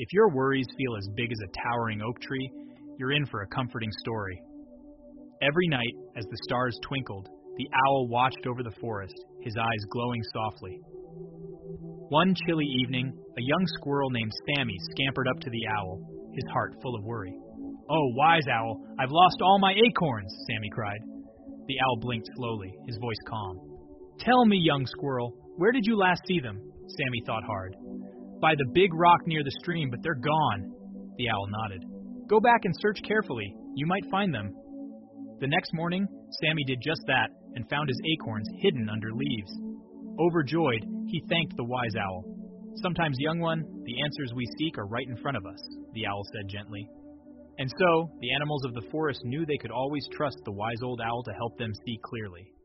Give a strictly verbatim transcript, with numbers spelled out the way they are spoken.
If your worries feel as big as a towering oak tree, you're in for a comforting story. Every night, as the stars twinkled, the owl watched over the forest, his eyes glowing softly. One chilly evening, a young squirrel named Sammy scampered up to the owl, his heart full of worry. "Oh, wise owl, I've lost all my acorns," Sammy cried. The owl blinked slowly, his voice calm. "Tell me, young squirrel, where did you last see them?" Sammy thought hard. "By the big rock near the stream, but they're gone." The owl nodded. "Go back and search carefully. You might find them." The next morning, Sammy did just that and found his acorns hidden under leaves. Overjoyed, he thanked the wise owl. "Sometimes, young one, the answers we seek are right in front of us," the owl said gently. And so, the animals of the forest knew they could always trust the wise old owl to help them see clearly.